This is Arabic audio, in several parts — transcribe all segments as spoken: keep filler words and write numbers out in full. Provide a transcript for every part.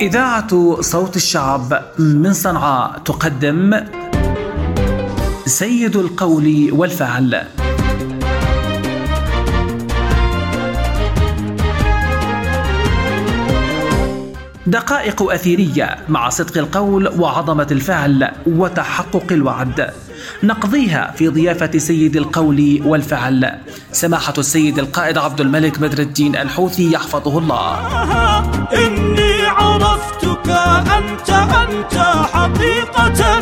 إذاعة صوت الشعب من صنعاء تقدم سيد القول والفعل. دقائق أثيرية مع صدق القول وعظمة الفعل وتحقق الوعد، نقضيها في ضيافة سيد القول والفعل سماحة السيد القائد عبد الملك بدر الدين الحوثي يحفظه الله. إني عرفتك أنت أنت حقيقة،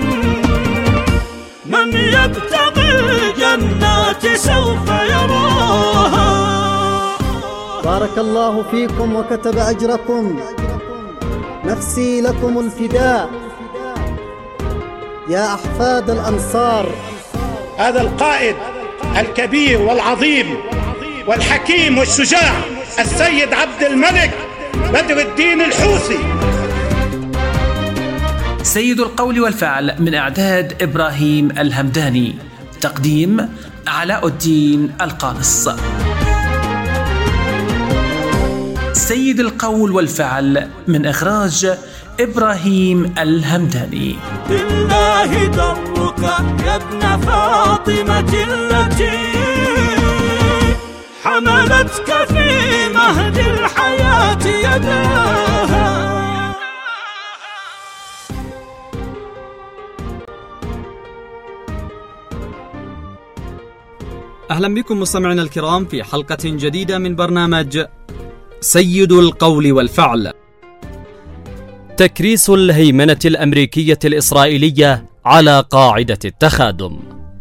من يبتغي الجنات سوف يراها. بارك الله فيكم وكتب أجركم، نفسي لكم الفداء يا أحفاد الأنصار. هذا القائد الكبير والعظيم والحكيم والشجاع السيد عبد الملك بدر الدين الحوثي. سيد القول والفعل من إعداد إبراهيم الهمداني، تقديم علاء الدين القانص. سيد القول والفعل من إخراج إبراهيم الهمداني. بالله درك يا ابن فاطمة التي حملتك في مهد الحياة يداها. أهلا بكم مستمعينا الكرام في حلقة جديدة من برنامج سيد القول والفعل. تكريس الهيمنة الأمريكية الإسرائيلية على قاعدة التخادم.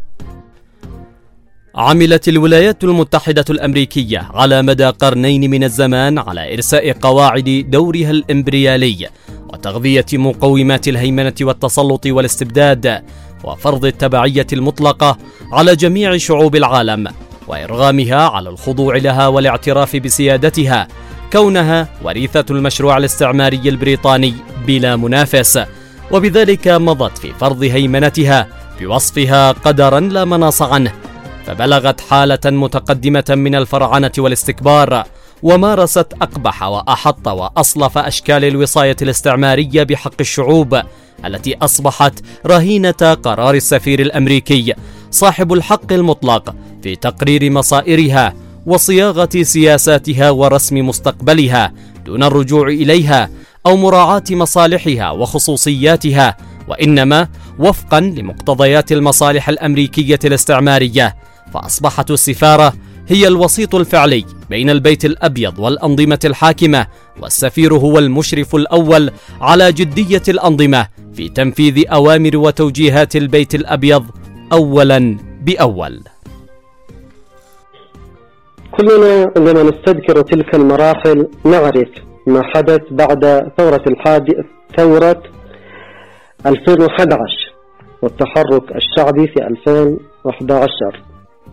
عملت الولايات المتحدة الأمريكية على مدى قرنين من الزمان على إرساء قواعد دورها الإمبريالي وتغذية مقومات الهيمنة والتسلط والاستبداد وفرض التبعية المطلقة على جميع شعوب العالم وإرغامها على الخضوع لها والاعتراف بسيادتها، كونها وريثة المشروع الاستعماري البريطاني بلا منافس، وبذلك مضت في فرض هيمنتها بوصفها قدرا لا مناص عنه، فبلغت حالة متقدمة من الفرعنة والاستكبار، ومارست أقبح وأحط وأصلف أشكال الوصاية الاستعمارية بحق الشعوب، التي أصبحت رهينة قرار السفير الأمريكي صاحب الحق المطلق في تقرير مصائرها وصياغة سياساتها ورسم مستقبلها دون الرجوع إليها أو مراعاة مصالحها وخصوصياتها، وإنما وفقا لمقتضيات المصالح الأمريكية الاستعمارية. فأصبحت السفارة هي الوسيط الفعلي بين البيت الأبيض والأنظمة الحاكمة، والسفير هو المشرف الأول على جدية الأنظمة في تنفيذ أوامر وتوجيهات البيت الأبيض أولا بأول. كلنا عندما نستذكر تلك المراحل نعرف ما حدث بعد ثورة الحادي ثورة ألفين وأحد عشر والتحرك الشعبي في ألفين وأحد عشر،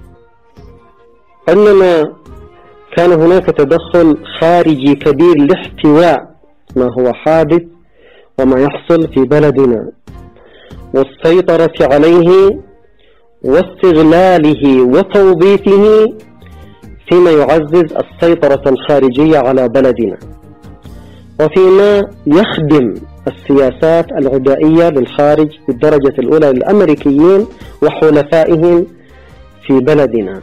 إنما كان هناك تدخل خارجي كبير لاحتواء ما هو حادث وما يحصل في بلدنا والسيطرة عليه واستغلاله وتوظيفه فيما يعزز السيطرة الخارجية على بلدنا، وفيما يخدم السياسات العدائية للخارج بالدرجة الأولى للأمريكيين وحلفائهم في بلدنا.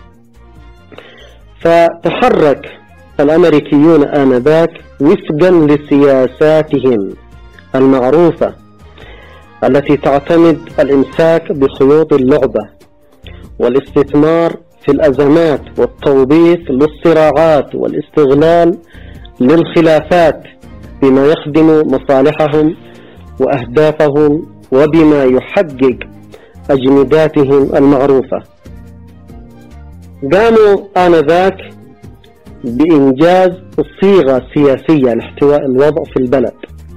فتحرك الأمريكيون آنذاك وفقا لسياساتهم المعروفة التي تعتمد الإمساك بخيوط اللعبة والاستثمار في الأزمات والتوظيف للصراعات والاستغلال للخلافات بما يخدم مصالحهم وأهدافهم وبما يحقق أجنداتهم المعروفة. قاموا آنذاك بإنجاز صيغة سياسية لاحتواء الوضع في البلد،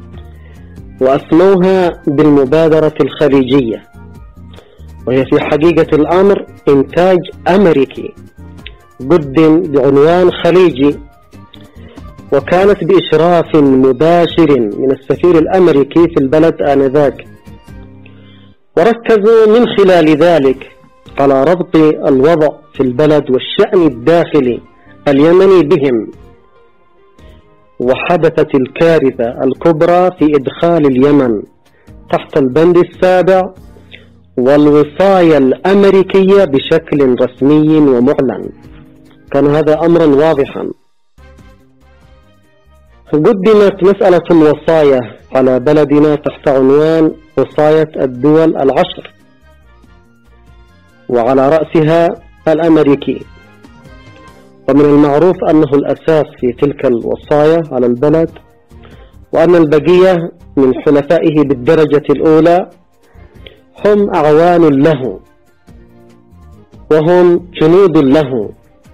وأسموها بالمبادرة الخليجية، وهي في حقيقة الأمر إنتاج أمريكي قدم بعنوان خليجي، وكانت بإشراف مباشر من السفير الأمريكي في البلد آنذاك، وركزوا من خلال ذلك على ربط الوضع في البلد والشأن الداخلي اليمني بهم، وحدثت الكارثة الكبرى في إدخال اليمن تحت البند السابع والوصاية الأمريكية بشكل رسمي ومعلن. كان هذا أمرا واضحا. قدمت مسألة الوصاية على بلدنا تحت عنوان وصاية الدول العشر، وعلى رأسها الأمريكي، ومن المعروف أنه الأساس في تلك الوصايا على البلد، وأن البقية من حلفائه بالدرجة الأولى هم أعوان له وهم جنود له.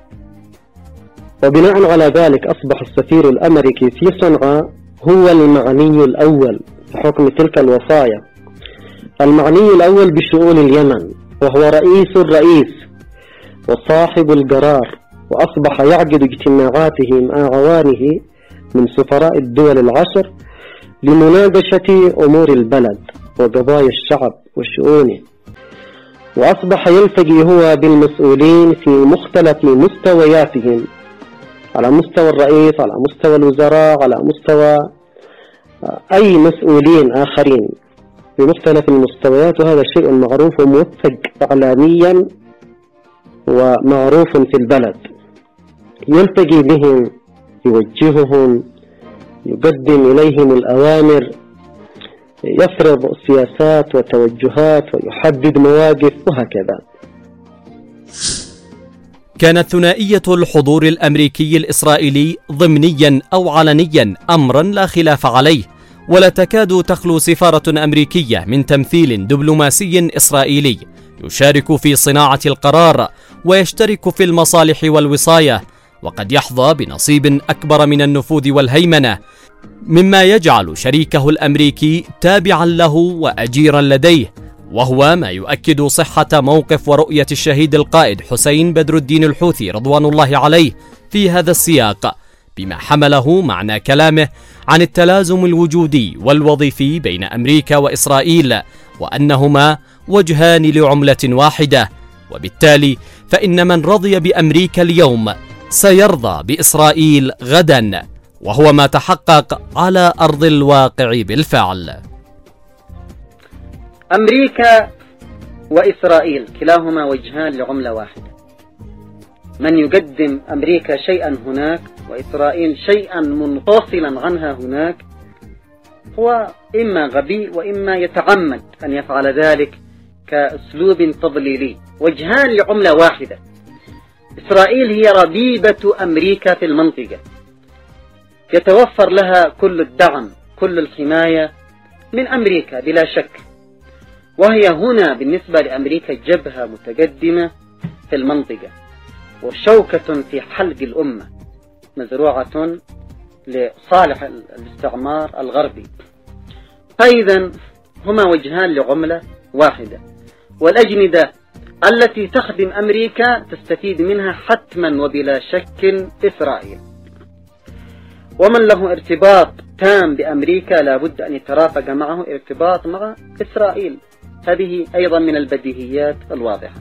وبناء على ذلك أصبح السفير الأمريكي في صنعاء هو المعني الأول بحكم تلك الوصايا، المعني الأول بشؤون اليمن، وهو رئيس الرئيس وصاحب القرار، وأصبح يعقد اجتماعاته مع أعوانه من سفراء الدول العشر لمناقشة أمور البلد وقضايا الشعب وشؤونه. وأصبح يلتقي هو بالمسؤولين في مختلف مستوياتهم، على مستوى الرئيس، على مستوى الوزراء، على مستوى أي مسؤولين آخرين بمختلف المستويات، وهذا شيء معروف وموثق إعلاميا ومعروف في البلد. يلتقي بهم، يوجههم، يقدم إليهم الأوامر، يفرض سياسات وتوجهات ويحدد مواقف وهكذا. كانت ثنائية الحضور الأمريكي الإسرائيلي ضمنيا أو علنيا أمرا لا خلاف عليه، ولا تكاد تخلو سفارة أمريكية من تمثيل دبلوماسي إسرائيلي يشارك في صناعة القرار ويشترك في المصالح والوصاية، وقد يحظى بنصيب أكبر من النفوذ والهيمنة، مما يجعل شريكه الأمريكي تابعا له وأجيرا لديه، وهو ما يؤكد صحة موقف ورؤية الشهيد القائد حسين بدر الدين الحوثي رضوان الله عليه في هذا السياق، بما حمله معنى كلامه عن التلازم الوجودي والوظيفي بين أمريكا وإسرائيل، وأنهما وجهان لعملة واحدة، وبالتالي فإن من رضي بأمريكا اليوم سيرضى بإسرائيل غدا، وهو ما تحقق على أرض الواقع بالفعل. أمريكا وإسرائيل كلاهما وجهان لعملة واحدة. من يقدم أمريكا شيئا هناك وإسرائيل شيئا منفصلا عنها هناك هو إما غبي وإما يتعمد أن يفعل ذلك كأسلوب تضليلي. وجهان لعملة واحدة. إسرائيل هي ربيبة أمريكا في المنطقة، يتوفر لها كل الدعم كل الحماية من أمريكا بلا شك، وهي هنا بالنسبة لأمريكا جبهة متقدمة في المنطقة وشوكة في حلق الأمة مزروعة لصالح الاستعمار الغربي. فإذا هما وجهان لعملة واحدة، والأجندة التي تخدم أمريكا تستفيد منها حتما وبلا شك إسرائيل. ومن له ارتباط تام بأمريكا لابد أن يترافق معه ارتباط مع إسرائيل، هذه أيضا من البديهيات الواضحة.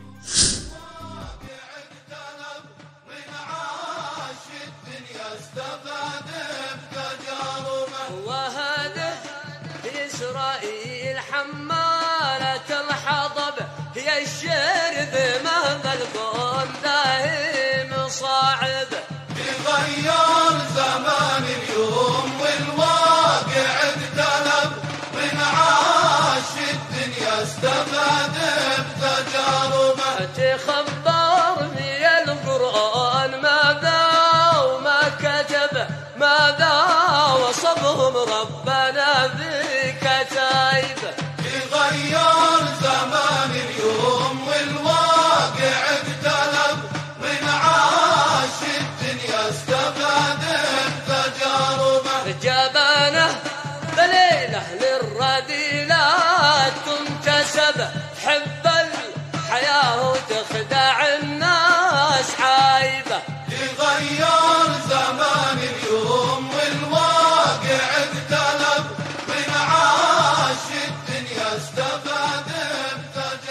إسرائيل حمالة الحطب هي الشرذ مهما الكون دايم صاعب، يغير زمان اليوم والواقع اقتلب، من عاش الدنيا استفاد بتجاربه. تخبرني القرآن ماذا وما كتب، ماذا وصفهم ربنا ذي كتايب. يغير زمان اليوم والواقع اقتلب، من عاش الدنيا استفاد بتجاربه. جبانه دليله للرذيلات تنتسب، حب الحياة وتخدع الناس عايبة. يغير زمان اليوم والواقع اقتلب، من عاش الدنيا استفاد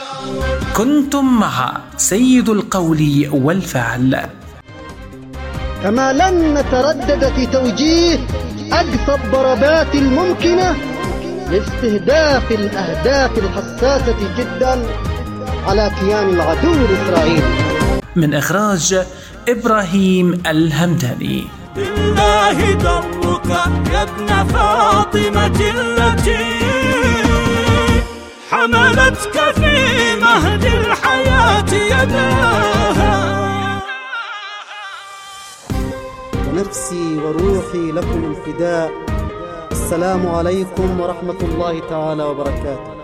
بتجاربه. كنتم مع سيد القول والفعل. كما لن نتردد في توجيه أقصى الضربات الممكنة لاستهداف الأهداف الحساسة جدا على كيان العدو الإسرائيلي. من إخراج إبراهيم الهمداني. بالله درك يا ابن فاطمة التي حملتك في مهد الحياة يداها. نفسي وروحي لكم الفداء. السلام عليكم ورحمة الله تعالى وبركاته.